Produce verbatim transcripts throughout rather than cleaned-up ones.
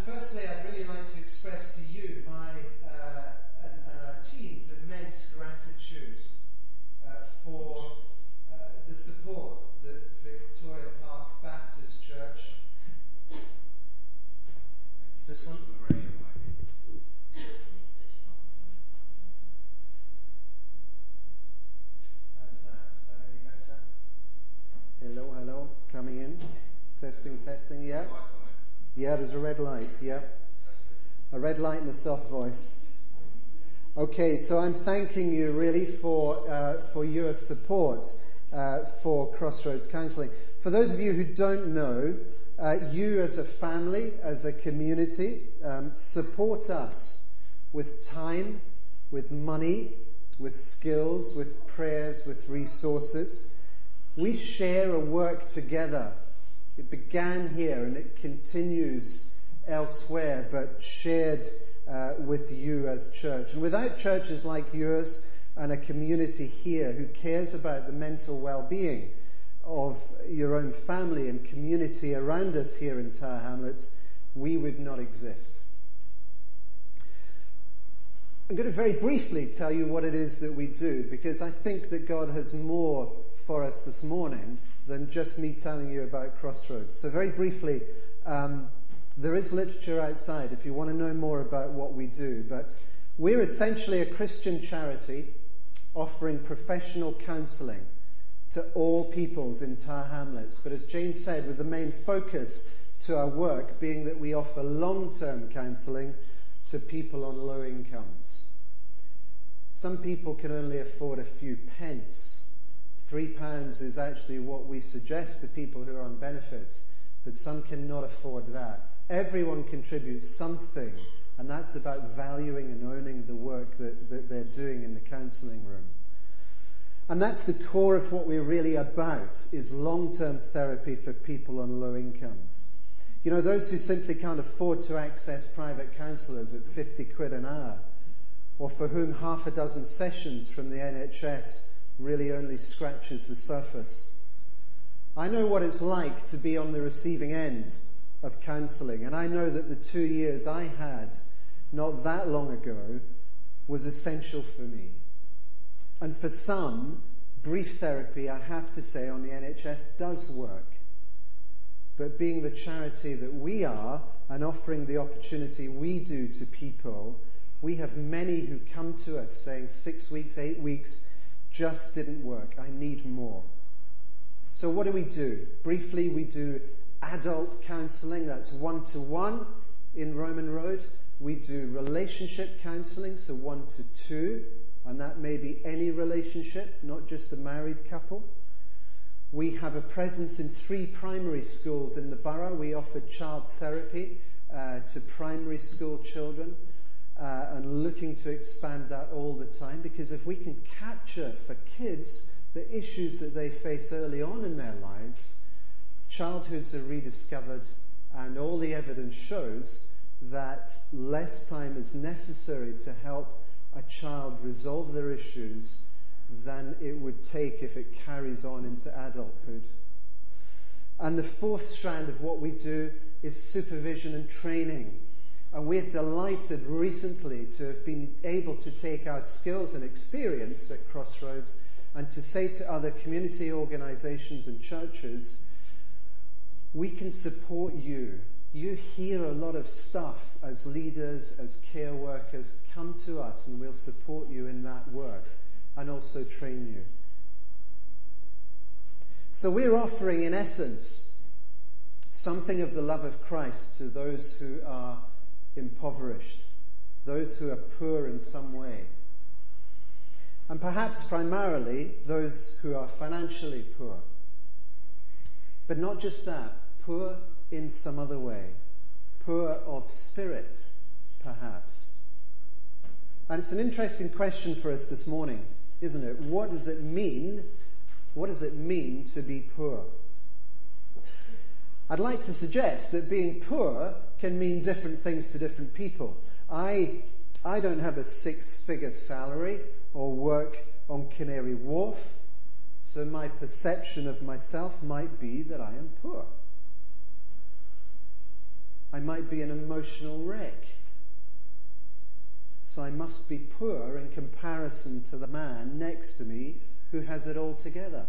firstly, I'd really like to express to you my uh, and, and our team's immense gratitude uh, for uh, the support that Victoria Park Baptist Church. This one? How's that? Is that any better? Hello, hello. Coming in. Testing, testing. Yeah. Yeah, there's a red light. Yeah. A red light and a soft voice. Okay, so I'm thanking you really for uh, for your support uh, for Crossroads Counselling. For those of you who don't know, uh, you as a family, as a community, um, support us with time, with money, with skills, with prayers, with resources. We share a work together. It began here and it continues elsewhere, but shared uh, with you as church. And without churches like yours and a community here who cares about the mental well-being of your own family and community around us here in Tower Hamlets, we would not exist. I'm going to very briefly tell you what it is that we do, because I think that God has more for us this morning than just me telling you about Crossroads. So very briefly, um, there is literature outside if you want to know more about what we do, but we're essentially a Christian charity offering professional counselling to all peoples in Tower Hamlets. But as Jane said, with the main focus to our work being that we offer long-term counselling to people on low incomes. Some people can only afford a few pence. Three pounds is actually what we suggest to people who are on benefits, but some cannot afford that. Everyone contributes something, and that's about valuing and owning the work that, that they're doing in the counselling room. And that's the core of what we're really about, is long-term therapy for people on low incomes. You know, those who simply can't afford to access private counsellors at fifty quid an hour, or for whom half a dozen sessions from the N H S really only scratches the surface. I know what it's like to be on the receiving end of counselling, and I know that the two years I had not that long ago was essential for me. And for some, brief therapy, I have to say, on the N H S does work. But being the charity that we are and offering the opportunity we do to people, we have many who come to us saying six weeks, eight weeks, just didn't work. I need more. So what do we do? Briefly, we do adult counselling. That's one-to-one in Roman Road. We do relationship counselling, so one to two, and that may be any relationship, not just a married couple. We have a presence in three primary schools in the borough. We offer child therapy uh, to primary school children. Uh, and looking to expand that all the time, because if we can capture for kids the issues that they face early on in their lives, childhoods are rediscovered, and all the evidence shows that less time is necessary to help a child resolve their issues than it would take if it carries on into adulthood. And the fourth strand of what we do is supervision and training. And we're delighted recently to have been able to take our skills and experience at Crossroads and to say to other community organisations and churches, we can support you. You hear a lot of stuff as leaders, as care workers. Come to us and we'll support you in that work and also train you. So we're offering, in essence, something of the love of Christ to those who are impoverished, those who are poor in some way, and perhaps primarily those who are financially poor. But not just that, poor in some other way, poor of spirit, perhaps. And it's an interesting question for us this morning, isn't it? What does it mean? What does it mean to be poor? I'd like to suggest that being poor can mean different things to different people. I I don't have a six-figure salary or work on Canary Wharf, so my perception of myself might be that I am poor. I might be an emotional wreck. So I must be poor in comparison to the man next to me who has it all together.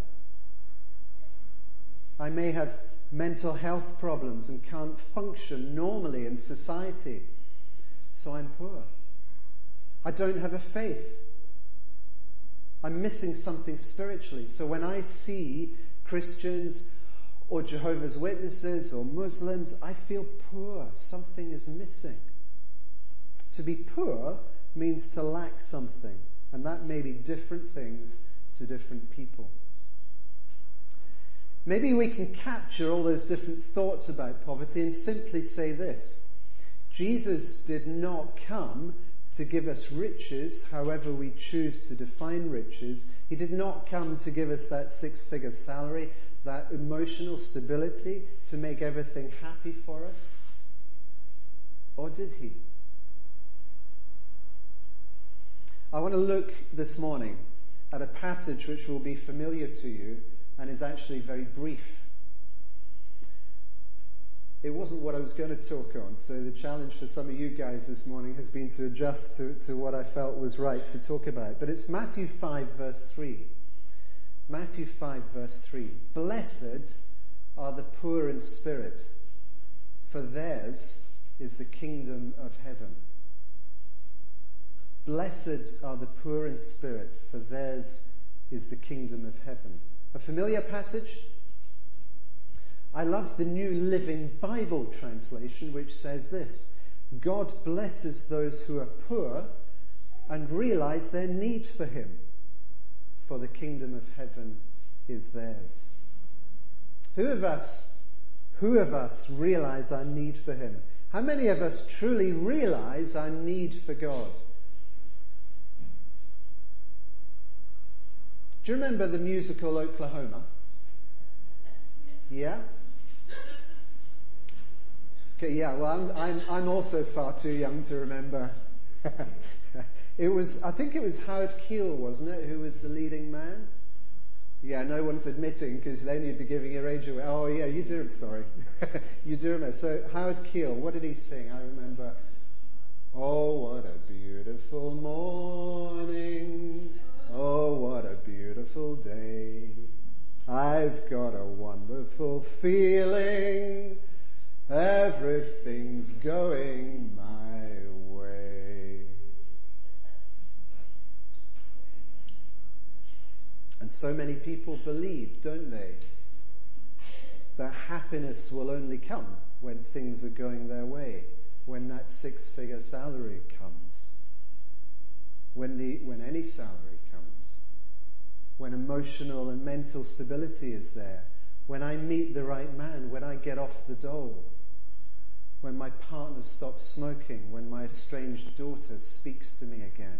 I may have mental health problems and can't function normally in society. So I'm poor. I don't have a faith. I'm missing something spiritually. So when I see Christians or Jehovah's Witnesses or Muslims, I feel poor. Something is missing. To be poor means to lack something, and that may be different things to different people. Maybe we can capture all those different thoughts about poverty and simply say this: Jesus did not come to give us riches, however we choose to define riches. He did not come to give us that six-figure salary, that emotional stability to make everything happy for us. Or did he? I want to look this morning at a passage which will be familiar to you and is actually very brief. It wasn't what I was going to talk on, so the challenge for some of you guys this morning has been to adjust to, to what I felt was right to talk about. But it's Matthew five, verse three. Matthew five, verse three. Blessed are the poor in spirit, for theirs is the kingdom of heaven. Blessed are the poor in spirit, for theirs is the kingdom of heaven. A familiar passage? I love the New Living Bible translation, which says this: God blesses those who are poor and realize their need for him, for the kingdom of heaven is theirs. Who of us, who of us realize our need for him? How many of us truly realize our need for God? Do you remember the musical Oklahoma? Yeah? Okay, yeah, well, I'm, I'm, I'm also far too young to remember. It was, I think it was Howard Keel, wasn't it, who was the leading man? Yeah, no one's admitting, because then you'd be giving your age away. Oh, yeah, you do, sorry. You do remember. So, Howard Keel, what did he sing? I remember, oh, what a beautiful morning. Oh, what a beautiful day. I've got a wonderful feeling. Everything's going my way. And so many people believe, don't they, that happiness will only come when things are going their way, when that six-figure salary comes, when the when any salary comes, when emotional and mental stability is there, when I meet the right man, when I get off the dole, when my partner stops smoking, when my estranged daughter speaks to me again.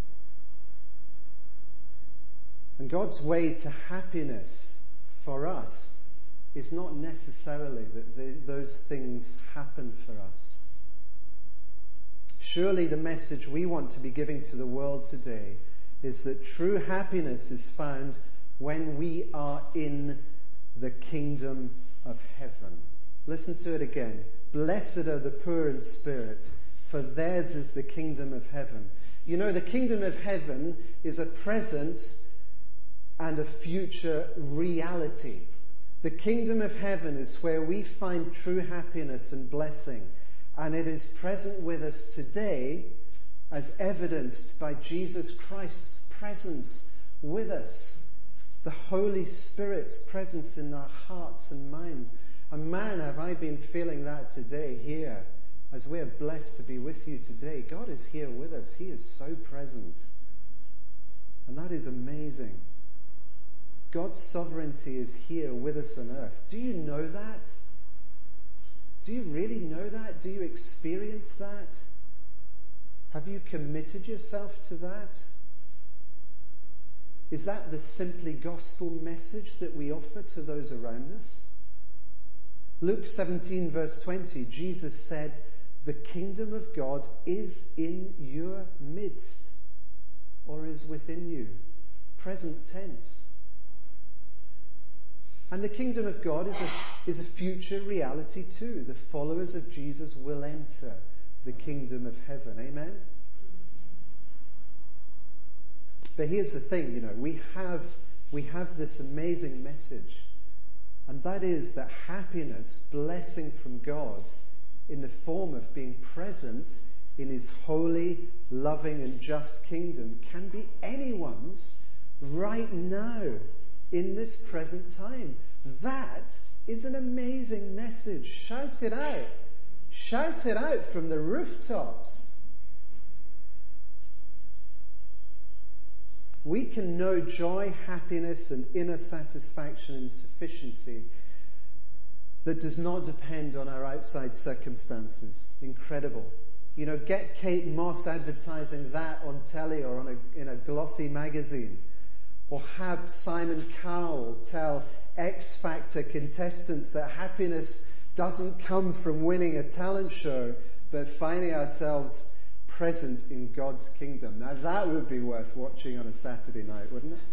And God's way to happiness for us is not necessarily that the, those things happen for us. Surely the message we want to be giving to the world today is that true happiness is found when we are in the kingdom of heaven. Listen to it again. Blessed are the poor in spirit, for theirs is the kingdom of heaven. You know, the kingdom of heaven is a present and a future reality. The kingdom of heaven is where we find true happiness and blessing, and it is present with us today as evidenced by Jesus Christ's presence with us, the Holy Spirit's presence in our hearts and minds. And man, have I been feeling that today here, as we're blessed to be with you today. God is here with us. He is so present. And that is amazing. God's sovereignty is here with us on earth. Do you know that? Do you really know that? Do you experience that? Have you committed yourself to that? Is that the simply gospel message that we offer to those around us? Luke seventeen verse twenty, Jesus said, the kingdom of God is in your midst, or is within you. Present tense. And the kingdom of God is a, is a future reality too. The followers of Jesus will enter the kingdom of heaven. Amen? But here's the thing, you know, we have, we have this amazing message. And that is that happiness, blessing from God, in the form of being present in his holy, loving and just kingdom, can be anyone's right now, in this present time. That is an amazing message. Shout it out. Shout it out from the rooftops. We can know joy, happiness and inner satisfaction and sufficiency that does not depend on our outside circumstances. Incredible. You know, get Kate Moss advertising that on telly or on a, in a glossy magazine. Or have Simon Cowell tell X Factor contestants that happiness doesn't come from winning a talent show, but finding ourselves present in God's kingdom. Now that would be worth watching on a Saturday night, wouldn't it?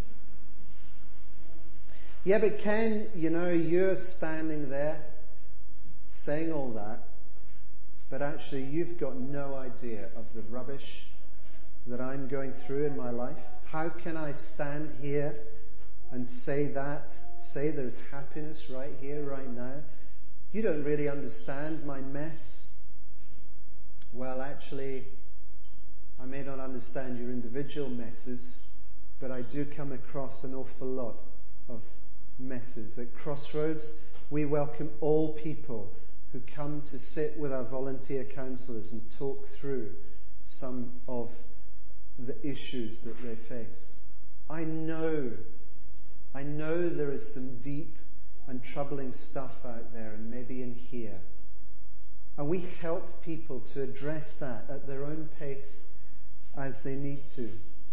Yeah, but Ken, you know, you're standing there saying all that, but actually you've got no idea of the rubbish that I'm going through in my life. How can I stand here and say that, say there's happiness right here, right now? You don't really understand my mess. Well, actually, I may not understand your individual messes, but I do come across an awful lot of messes. At Crossroads, we welcome all people who come to sit with our volunteer counsellors and talk through some of the issues that they face. I know, I know there is some deep and troubling stuff out there, and maybe in here. And we help people to address that at their own pace as they need to.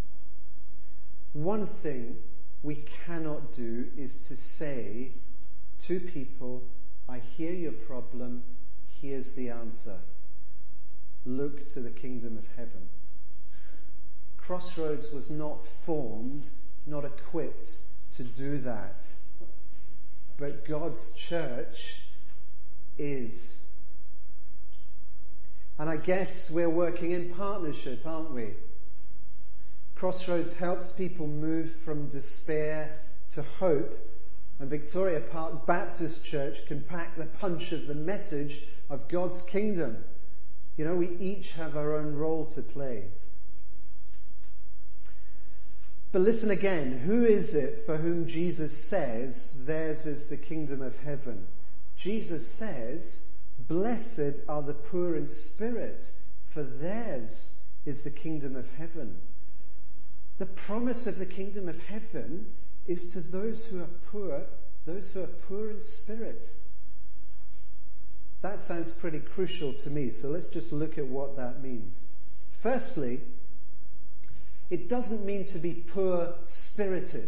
One thing we cannot do is to say to people, I hear your problem, here's the answer. Look to the kingdom of heaven. Crossroads was not formed, not equipped to do that. But God's church is. And I guess we're working in partnership, aren't we? Crossroads helps people move from despair to hope, and Victoria Park Baptist Church can pack the punch of the message of God's kingdom. You know, we each have our own role to play. But listen again, who is it for whom Jesus says, theirs is the kingdom of heaven? Jesus says, blessed are the poor in spirit, for theirs is the kingdom of heaven. The promise of the kingdom of heaven is to those who are poor, those who are poor in spirit. That sounds pretty crucial to me, so let's just look at what that means. Firstly, it doesn't mean to be poor-spirited.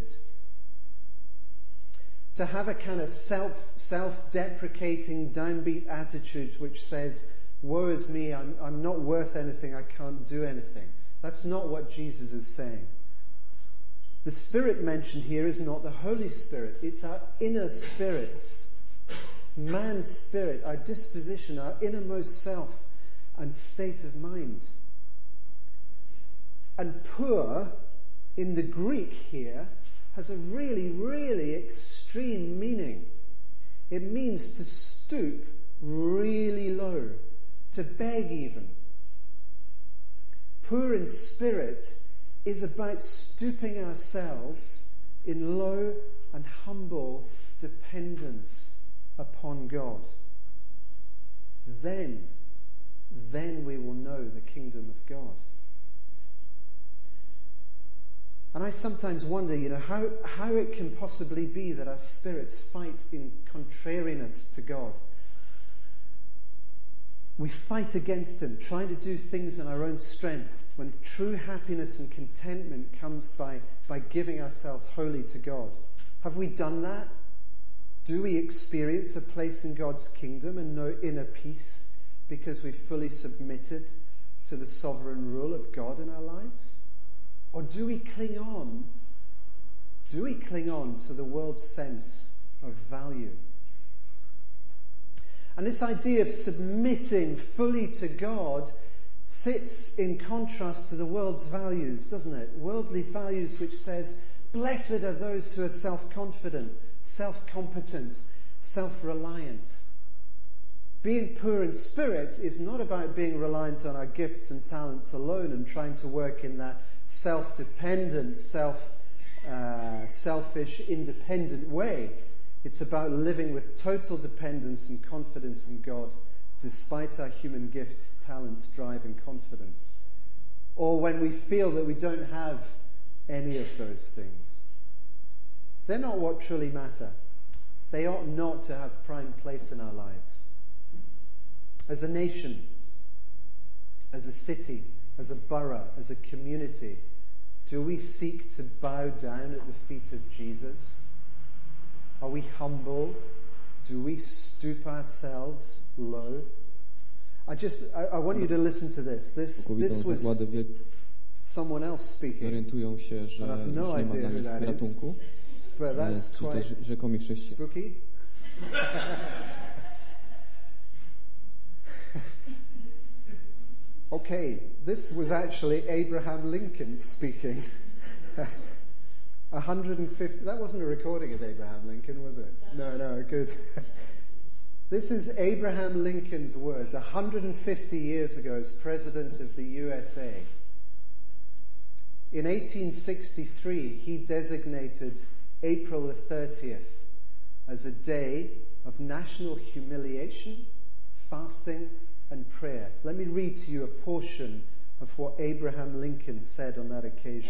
To have a kind of self, self-deprecating, downbeat attitude which says, woe is me, I'm, I'm not worth anything, I can't do anything. That's not what Jesus is saying. The Spirit mentioned here is not the Holy Spirit, it's our inner spirits. Man's spirit, our disposition, our innermost self and state of mind. And poor, in the Greek here, has a really, really extreme meaning. It means to stoop really low, to beg even. Poor in spirit is about stooping ourselves in low and humble dependence upon God. Then, then we will know the kingdom of God. And I sometimes wonder, you know, how, how it can possibly be that our spirits fight in contrariness to God. We fight against Him, trying to do things in our own strength, when true happiness and contentment comes by, by giving ourselves wholly to God. Have we done that? Do we experience a place in God's kingdom and know inner peace because we've fully submitted to the sovereign rule of God in our lives? Or do we cling on? Do we cling on to the world's sense of value. And this idea of submitting fully to God sits in contrast to the world's values, doesn't it? Worldly values which says, blessed are those who are self-confident, self-competent, self-reliant. Being poor in spirit is not about being reliant on our gifts and talents alone and trying to work in that self-dependent, self, uh, selfish, independent way. It's about living with total dependence and confidence in God, despite our human gifts, talents, drive, and confidence. Or when we feel that we don't have any of those things. They're not what truly matter. They ought not to have prime place in our lives. As a nation, as a city, as a borough, as a community, do we seek to bow down at the feet of Jesus? Are we humble? Do we stoop ourselves low? I just, I, I want you to listen to this. This, this was someone else speaking. Orientują się, że And I've no już nie ma idea dla who nich that is. ratunku. But that's Ci quite też rzekomi chrześcijanie. spooky. Okay, this was actually Abraham Lincoln speaking. one hundred fifty, that wasn't a recording of Abraham Lincoln, was it? No, no, good. This is Abraham Lincoln's words one hundred fifty years ago as President of the U S A. In eighteen sixty-three, he designated April the thirtieth as a day of national humiliation, fasting, and prayer. Let me read to you a portion of what Abraham Lincoln said on that occasion.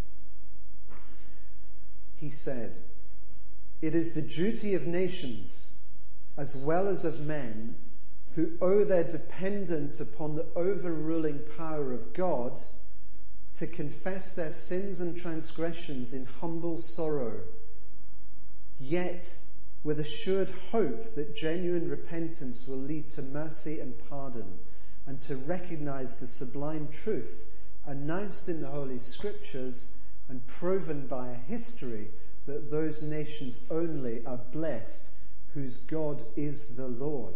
He said, "It is the duty of nations, as well as of men, who owe their dependence upon the overruling power of God, to confess their sins and transgressions in humble sorrow, yet with assured hope that genuine repentance will lead to mercy and pardon, and to recognize the sublime truth announced in the Holy Scriptures and proven by a history that those nations only are blessed whose God is the Lord."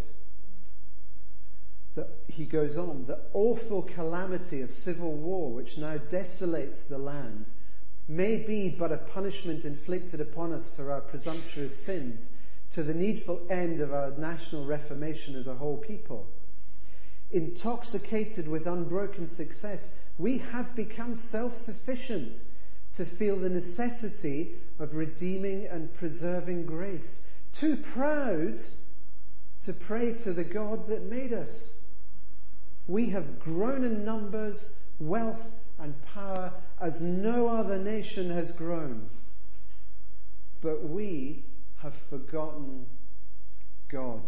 The, he goes on, "The awful calamity of civil war which now desolates the land may be but a punishment inflicted upon us for our presumptuous sins, to the needful end of our national reformation as a whole people. Intoxicated with unbroken success, we have become self-sufficient to feel the necessity of redeeming and preserving grace, too proud to pray to the God that made us. We have grown in numbers, wealth, and power as no other nation has grown. But we have forgotten God."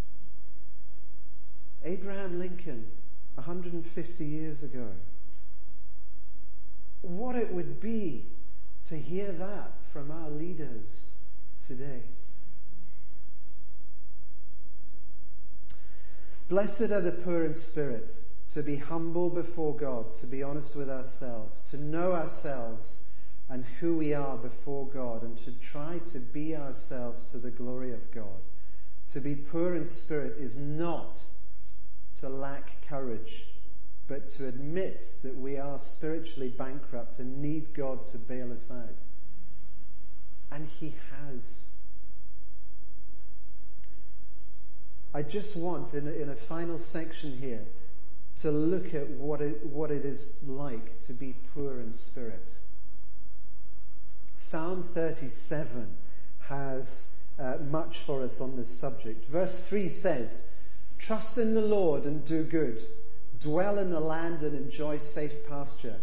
Abraham Lincoln, one hundred fifty years ago. What it would be to hear that from our leaders today. Blessed are the poor in spirit, to be humble before God, to be honest with ourselves, to know ourselves and who we are before God, and to try to be ourselves to the glory of God. To be poor in spirit is not to lack courage, but to admit that we are spiritually bankrupt and need God to bail us out. And He has. I just want, in a, in a final section here, to look at what it, what it is like to be poor in spirit. Psalm thirty-seven has uh, much for us on this subject. Verse three says, "Trust in the Lord and do good. Dwell in the land and enjoy safe pasture."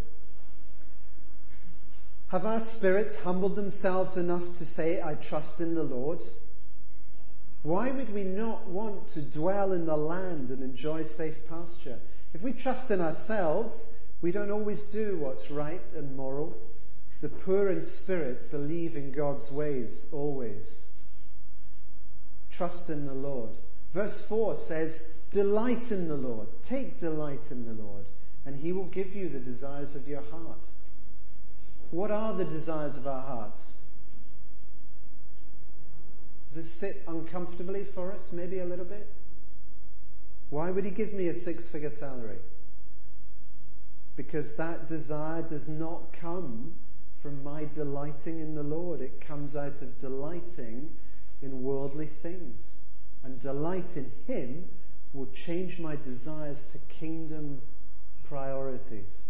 Have our spirits humbled themselves enough to say, "I trust in the Lord"? Why would we not want to dwell in the land and enjoy safe pasture? If we trust in ourselves, we don't always do what's right and moral. The poor in spirit believe in God's ways always. Trust in the Lord. Verse four says, "Delight in the Lord." Take delight in the Lord, and He will give you the desires of your heart. What are the desires of our hearts? Does it sit uncomfortably for us, maybe a little bit? Why would he give me a six-figure salary? Because that desire does not come from my delighting in the Lord. It comes out of delighting in worldly things. And delight in him will change my desires to kingdom priorities.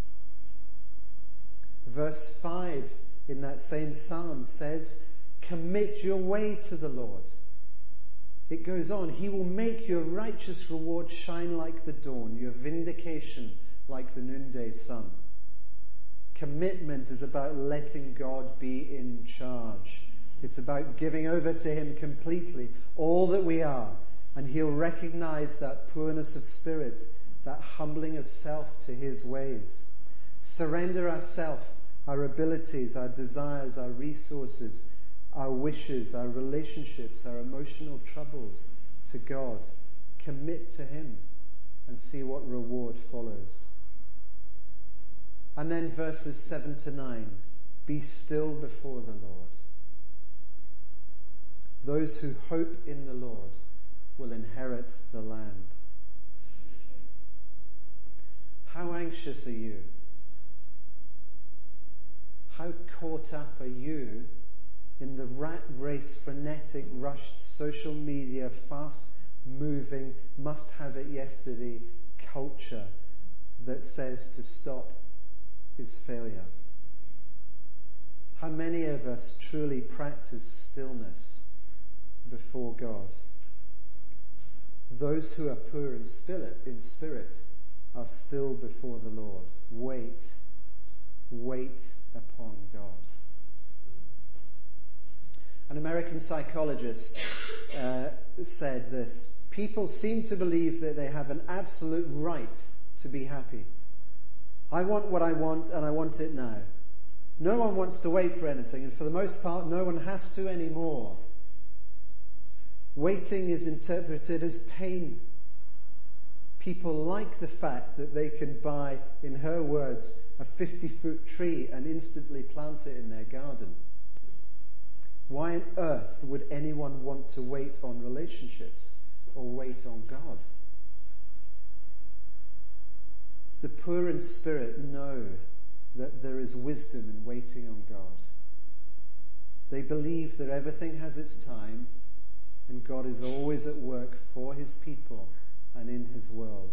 Verse five in that same psalm says, commit your way to the Lord. It goes on, he will make your righteous reward shine like the dawn, your vindication like the noonday sun. Commitment is about letting God be in charge. It's about giving over to him completely all that we are. And he'll recognize that poorness of spirit, that humbling of self to his ways. Surrender ourselves, our abilities, our desires, our resources, our wishes, our relationships, our emotional troubles to God. Commit to him and see what reward follows. And then verses seven to nine. Be still before the Lord. Those who hope in the Lord will inherit the land. How anxious are you? How caught up are you in the rat race, frenetic, rushed, social media, fast-moving, must-have-it-yesterday culture that says to stop is failure? How many of us truly practice stillness before God? Those who are poor in spirit, in spirit are still before the Lord. Wait, wait upon God. An American psychologist uh, said this: people seem to believe that they have an absolute right to be happy. I want what I want, and I want it now. No one wants to wait for anything, and for the most part, no one has to anymore. Waiting is interpreted as pain. People like the fact that they can buy, in her words, a fifty-foot tree and instantly plant it in their garden. Why on earth would anyone want to wait on relationships or wait on God? The poor in spirit know that there is wisdom in waiting on God. They believe that everything has its time and God is always at work for his people and in his world.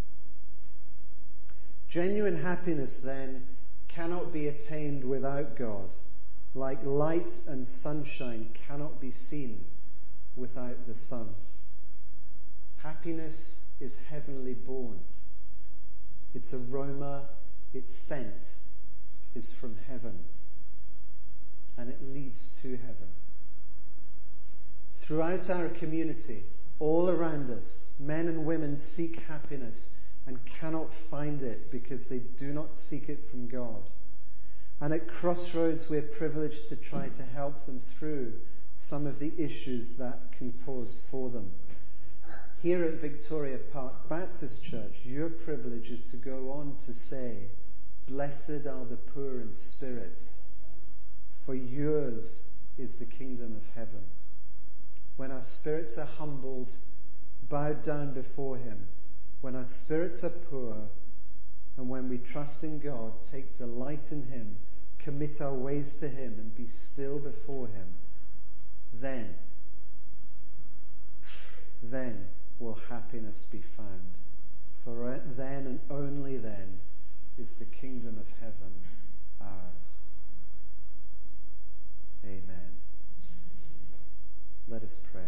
Genuine happiness, then, cannot be attained without God, like light and sunshine cannot be seen without the sun. Happiness is heavenly born. Its aroma, its scent is from heaven, and it leads to heaven. Throughout our community, all around us, men and women seek happiness and cannot find it because they do not seek it from God. And at Crossroads, we're privileged to try to help them through some of the issues that can pose for them. Here at Victoria Park Baptist Church, your privilege is to go on to say, blessed are the poor in spirit, for yours is the kingdom of heaven. When our spirits are humbled, bowed down before him, when our spirits are poor, and when we trust in God, take delight in him, commit our ways to him, and be still before him, then, then will happiness be found. For then and only then is the kingdom of heaven ours. Amen. Let us pray.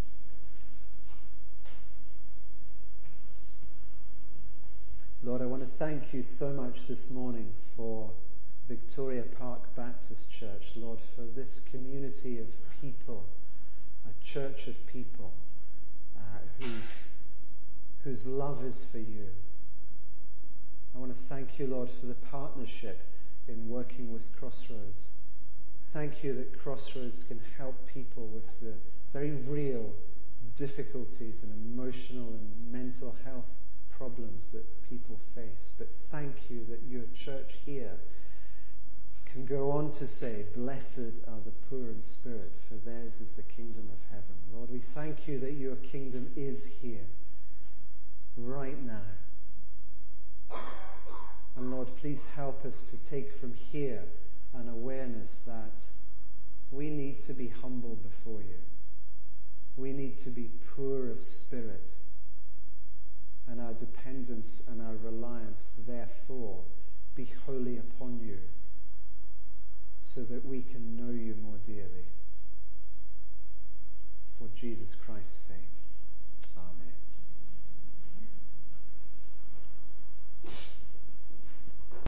Lord, I want to thank you so much this morning for Victoria Park Baptist Church, Lord, for this community of people, a church of people uh, whose, whose love is for you. I want to thank you, Lord, for the partnership in working with Crossroads. Thank you that Crossroads can help people with the very real difficulties and emotional and mental health problems that people face. But thank you that your church here can go on to say, blessed are the poor in spirit, for theirs theirs is the kingdom of heaven. Lord, we thank you that your kingdom is here, right now. And Lord, please help us to take from here an awareness that we need to be humble before you. We need to be poor of spirit, and our dependence and our reliance, therefore, be wholly upon you, so that we can know you more dearly. For Jesus Christ's sake.